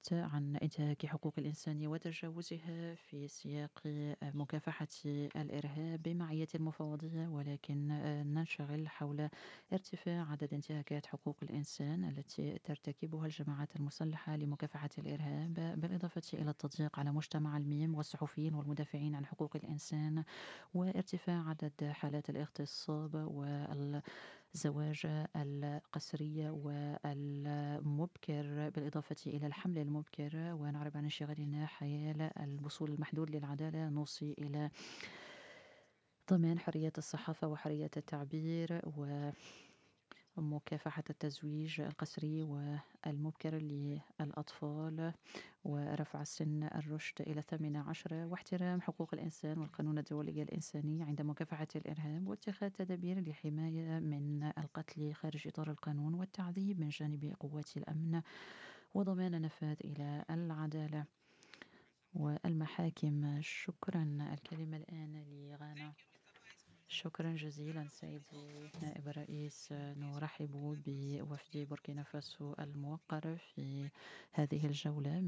عن انتهاك حقوق الإنسان وتجاوزها في سياق مكافحة الإرهاب بمعية المفوضية، ولكن ننشغل حول ارتفاع عدد انتهاكات حقوق الإنسان التي ترتكبها الجماعات المسلحة لمكافحة الإرهاب، بالإضافة إلى التضييق على مجتمع الميم والصحفيين والمدافعين عن حقوق الإنسان، وارتفاع عدد حالات الاغتصاب والزواج القسري والمبكر، بالإضافة إلى الحمل المبكر. ونعرب عن انشغالنا حيال الوصول المحدود للعدالة، نوصي إلى ضمان حرية الصحافة وحرية التعبير ومكافحة التزويج القسري والمبكر للأطفال، ورفع سن الرشد إلى 18، واحترام حقوق الإنسان والقانون الدولي الإنساني عند مكافحة الإرهاب، واتخاذ تدابير للحماية من القتل خارج إطار القانون والتعذيب من جانب قوات الأمن، وضمان نفاذ إلى العدالة والمحاكم. شكرا. الكلمة الآن لغانا. شكرا جزيلا سيدي نائب الرئيس. نرحب بوفد بوركينا فاسو الموقر في هذه الجولة